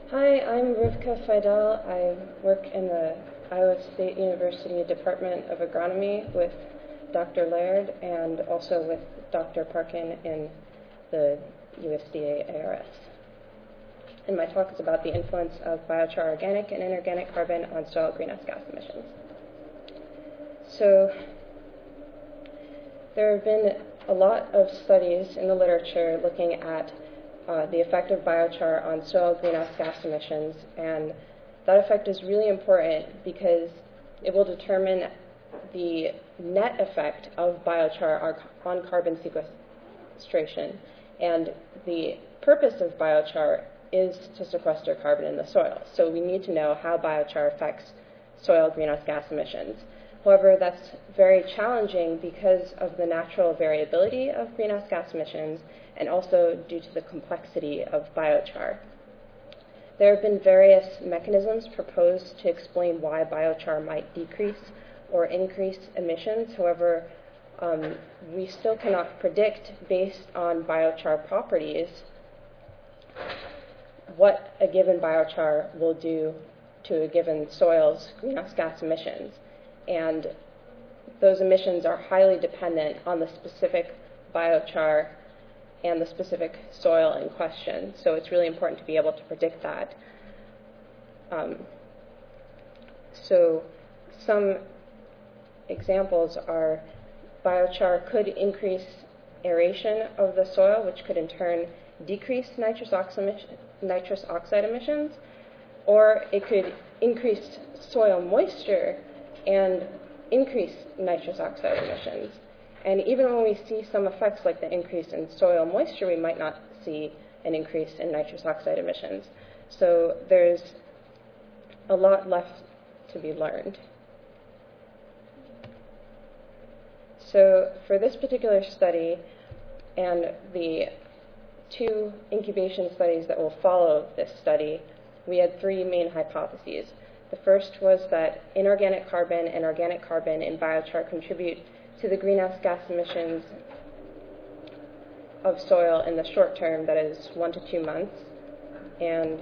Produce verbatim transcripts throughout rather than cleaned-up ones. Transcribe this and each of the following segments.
Hi, I'm Rivka Fidel. I work in the Iowa State University Department of Agronomy with Doctor Laird and also with Doctor Parkin in the U S D A A R S. And my talk is about the influence of biochar organic and inorganic carbon on soil greenhouse gas emissions. So there have been a lot of studies in the literature looking at Uh, the effect of biochar on soil greenhouse gas emissions, and that effect is really important because it will determine the net effect of biochar on carbon sequestration. And the purpose of biochar is to sequester carbon in the soil. So we need to know how biochar affects soil greenhouse gas emissions. However, that's very challenging because of the natural variability of greenhouse gas emissions and also due to the complexity of biochar. There have been various mechanisms proposed to explain why biochar might decrease or increase emissions. However, um, we still cannot predict, based on biochar properties, what a given biochar will do to a given soil's greenhouse gas emissions. And those emissions are highly dependent on the specific biochar and the specific soil in question. So it's really important to be able to predict that. Um, so some examples are biochar could increase aeration of the soil, which could in turn decrease nitrous oxide, nitrous oxide emissions, or it could increase soil moisture and increase nitrous oxide emissions. And even when we see some effects like the increase in soil moisture, we might not see an increase in nitrous oxide emissions. So there's a lot left to be learned. So for this particular study and the two incubation studies that will follow this study, we had three main hypotheses. The first was that inorganic carbon and organic carbon in biochar contribute to the greenhouse gas emissions of soil in the short term, that is one to two months. And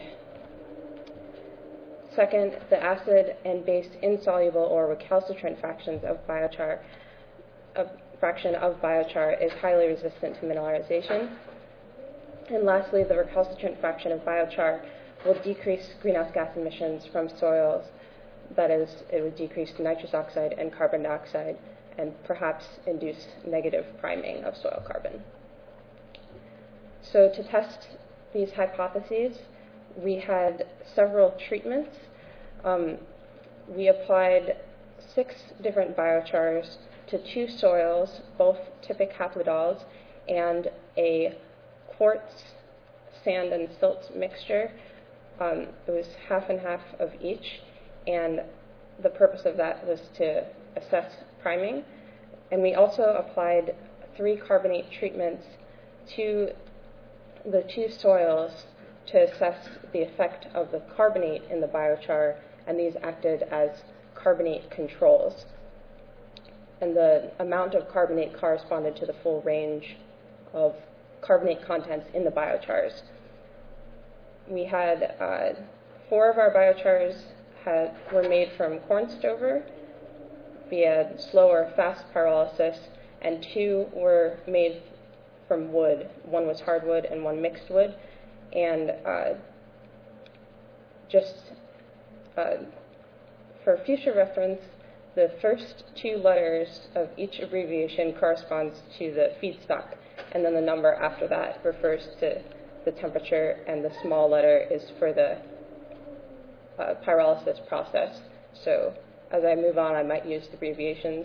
second, the acid and base insoluble or recalcitrant fractions of biochar, a fraction of biochar is highly resistant to mineralization. And lastly, the recalcitrant fraction of biochar will decrease greenhouse gas emissions from soils. That is, it would decrease nitrous oxide and carbon dioxide and perhaps induce negative priming of soil carbon. So to test these hypotheses, we had several treatments. Um, we applied six different biochars to two soils, both typic haplodols, and a quartz sand and silt mixture. Um, it was half and half of each, and the purpose of that was to assess priming. And we also applied three carbonate treatments to the two soils to assess the effect of the carbonate in the biochar, and these acted as carbonate controls. And the amount of carbonate corresponded to the full range of carbonate contents in the biochars. We had uh, four of our biochars had, were made from corn stover via slow or fast pyrolysis, and two were made from wood. One was hardwood and one mixed wood. And uh, just uh, for future reference, the first two letters of each abbreviation corresponds to the feedstock, and then the number after that refers to the temperature, and the small letter is for the uh, pyrolysis process. So as I move on, I might use abbreviations.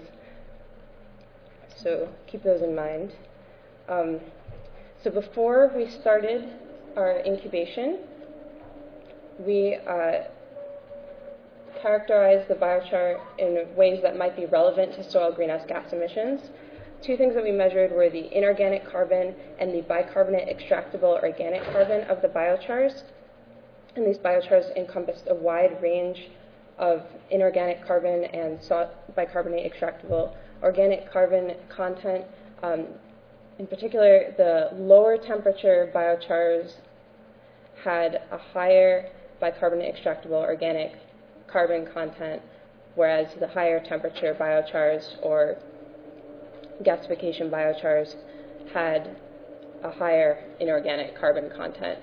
So keep those in mind. Um, so before we started our incubation, we uh, characterized the biochar in ways that might be relevant to soil greenhouse gas emissions. Two things that we measured were the inorganic carbon and the bicarbonate extractable organic carbon of the biochars. And these biochars encompassed a wide range of inorganic carbon and bicarbonate extractable organic carbon content. Um, in particular, the lower temperature biochars had a higher bicarbonate extractable organic carbon content, whereas the higher temperature biochars or gasification biochars had a higher inorganic carbon content.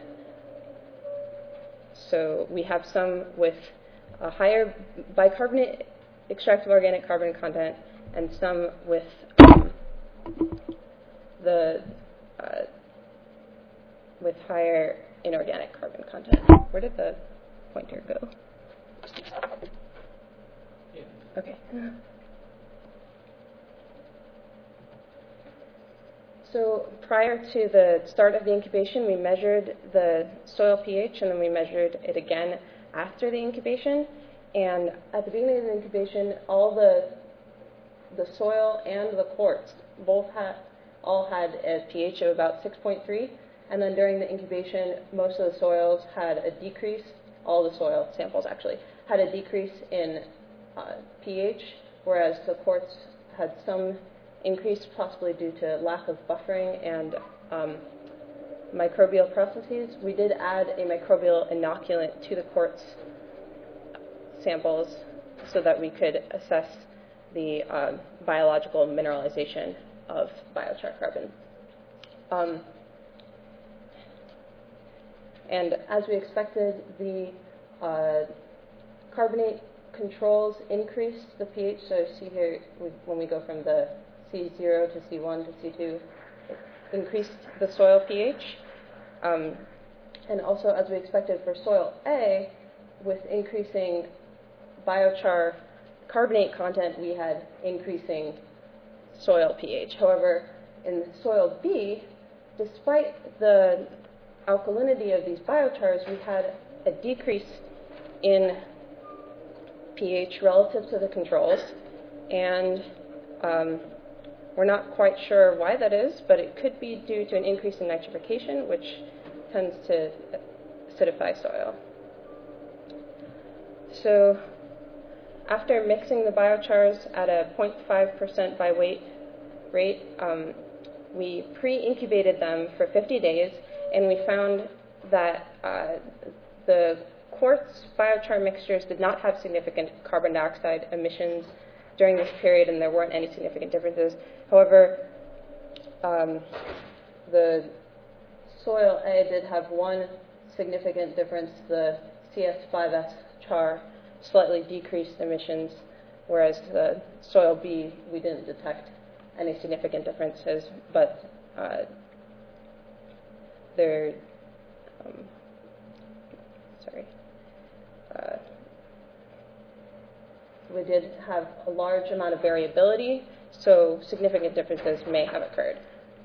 So we have some with a higher bicarbonate extractable organic carbon content and some with um, the uh, with higher inorganic carbon content. Where did the pointer go? Yeah. Okay. So prior to the start of the incubation, we measured the soil pH, and then we measured it again after the incubation. And at the beginning of the incubation, all the the soil and the quartz both had all had a pH of about six point three. And then during the incubation, most of the soils had a decrease. All the soil samples actually had a decrease in uh, pH, whereas the quartz had some increase, possibly due to lack of buffering and um, microbial processes. We did add a microbial inoculant to the quartz samples so that we could assess the uh, biological mineralization of biochar carbon. Um, and as we expected, the uh, carbonate controls increased the pH. So see here, we, when we go from the C zero to C one to C two, increased the soil pH. Um, and also, as we expected for soil A, with increasing biochar carbonate content, we had increasing soil pH. However, in soil B, despite the alkalinity of these biochars, we had a decrease in pH relative to the controls, and um, we're not quite sure why that is, but it could be due to an increase in nitrification, which tends to acidify soil. So after mixing the biochars at a zero point five percent by weight rate, um, we pre-incubated them for fifty days, and we found that uh, the quartz biochar mixtures did not have significant carbon dioxide emissions during this period, and there weren't any significant differences. However, um, the soil A did have one significant difference. The C S five S char slightly decreased emissions, whereas the soil B, we didn't detect any significant differences, but uh, there, um, sorry, uh, we did have a large amount of variability, so significant differences may have occurred.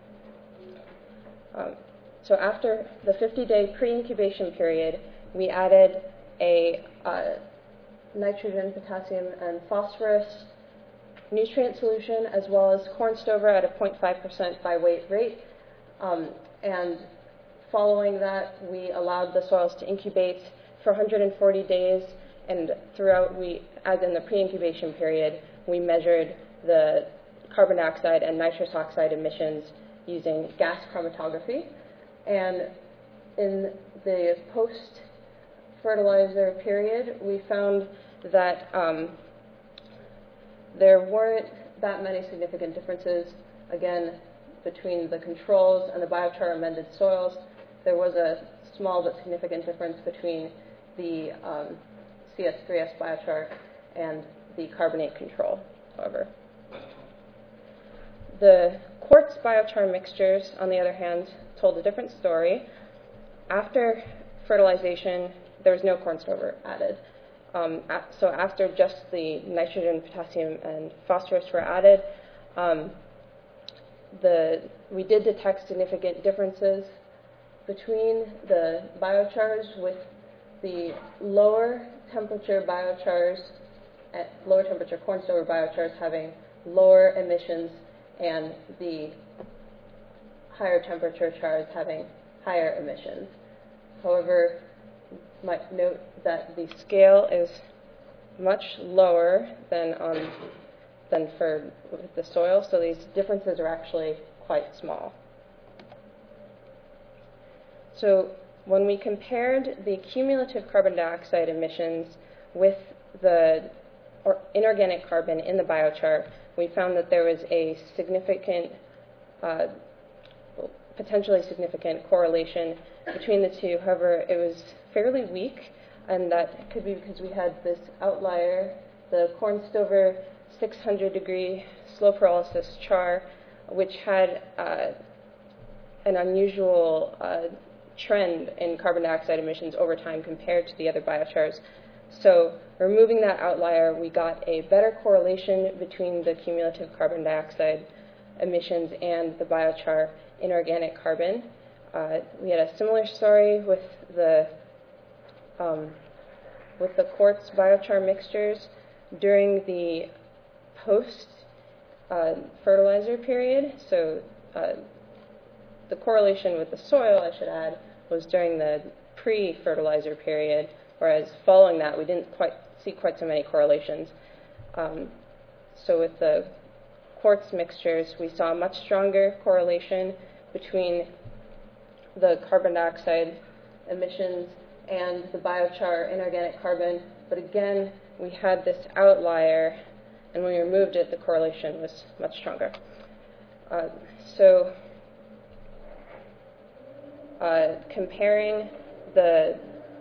Um, so after the fifty-day pre-incubation period, we added a uh, nitrogen, potassium, and phosphorus nutrient solution, as well as corn stover at a zero point five percent by weight rate. Um, and following that, we allowed the soils to incubate for one hundred forty days, and throughout, we, as in the pre-incubation period, we measured the carbon dioxide and nitrous oxide emissions using gas chromatography. And in the post-fertilizer period, we found that um, there weren't that many significant differences, again, between the controls and the biochar amended soils. There was a small but significant difference between the um, C S three S biochar and the carbonate control, however. The quartz biochar mixtures, on the other hand, told a different story. After fertilization, there was no corn stover added. Um, so after just the nitrogen, potassium, and phosphorus were added, um, the, we did detect significant differences between the biochars, with the lower temperature biochars, at lower temperature corn stover biochars having lower emissions, and the higher temperature chars having higher emissions. However, might note that the scale is much lower than on than for the soil, so these differences are actually quite small. So when we compared the cumulative carbon dioxide emissions with the or inorganic carbon in the biochar, we found that there was a significant, uh, potentially significant correlation between the two. However, it was fairly weak, and that could be because we had this outlier, the Cornstover six hundred degree slow pyrolysis char, which had uh, an unusual uh, trend in carbon dioxide emissions over time compared to the other biochars. So removing that outlier, we got a better correlation between the cumulative carbon dioxide emissions and the biochar inorganic carbon. Uh, we had a similar story with the um, with the quartz biochar mixtures during the post uh, fertilizer period. So uh, the correlation with the soil, I should add, was during the pre-fertilizer period, whereas following that we didn't quite see quite so many correlations. Um, so with the quartz mixtures, we saw a much stronger correlation between the carbon dioxide emissions and the biochar inorganic carbon, but again, we had this outlier, and when we removed it, the correlation was much stronger. Uh, so uh, comparing the,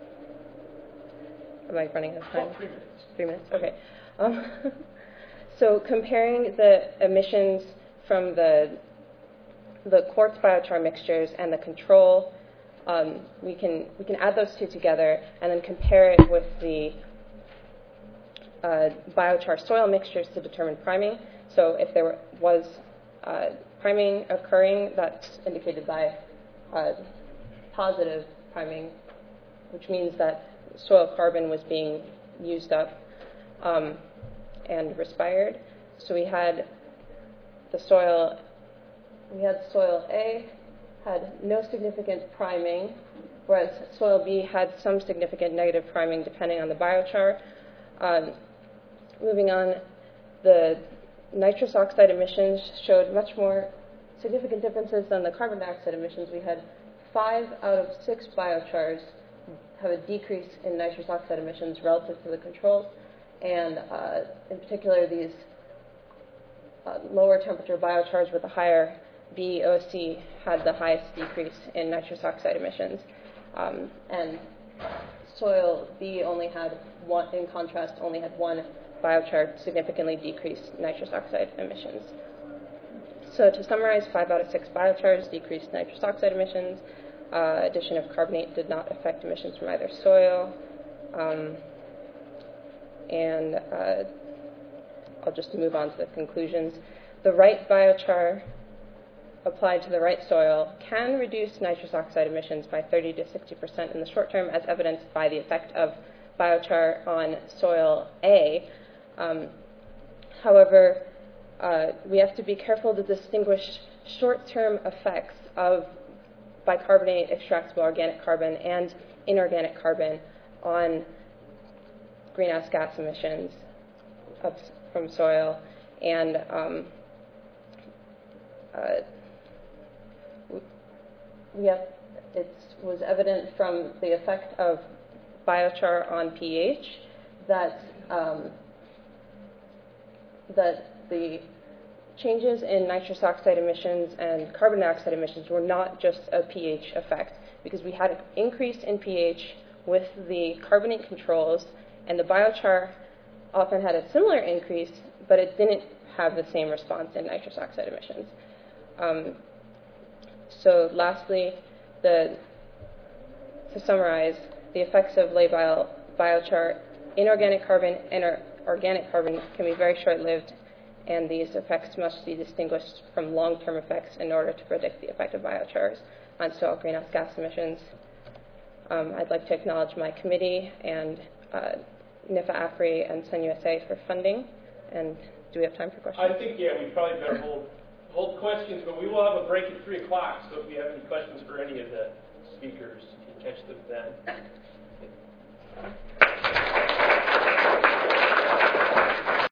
am I running out of time? Oh, three minutes. Three minutes, okay. Um, so comparing the emissions from the the quartz biochar mixtures and the control, um, we can we can add those two together and then compare it with the uh, biochar soil mixtures to determine priming. So if there was uh, priming occurring, that's indicated by uh, positive priming, which means that soil carbon was being used up um, and respired. So we had the soil. We had soil A had no significant priming, whereas soil B had some significant negative priming depending on the biochar. Um, moving on, the nitrous oxide emissions showed much more significant differences than the carbon dioxide emissions. We had five out of six biochars have a decrease in nitrous oxide emissions relative to the controls, and uh, in particular these uh, lower temperature biochars with a higher B O C had the highest decrease in nitrous oxide emissions, um, and soil B only had one, in contrast, only had one biochar significantly decreased nitrous oxide emissions. So to summarize, five out of six biochars decreased nitrous oxide emissions. Uh, addition of carbonate did not affect emissions from either soil, um, and uh, I'll just move on to the conclusions. The right biochar applied to the right soil can reduce nitrous oxide emissions by thirty to sixty percent in the short term, as evidenced by the effect of biochar on soil A. Um, however, uh, we have to be careful to distinguish short-term effects of bicarbonate extractable organic carbon and inorganic carbon on greenhouse gas emissions of, from soil, and um, uh, we have, it was evident from the effect of biochar on pH that um, that the changes in nitrous oxide emissions and carbon dioxide emissions were not just a pH effect, because we had an increase in pH with the carbonate controls, and the biochar often had a similar increase, but it didn't have the same response in nitrous oxide emissions. Um, So lastly, the, to summarize, the effects of labile biochar, inorganic carbon and or organic carbon can be very short-lived, and these effects must be distinguished from long-term effects in order to predict the effect of biochars on soil greenhouse gas emissions. Um, I'd like to acknowledge my committee and uh, NIFA-AFRI and SunUSA for funding. And do we have time for questions? I think, yeah, we probably better hold hold questions, but we will have a break at three o'clock, so if you have any questions for any of the speakers, you can catch them then.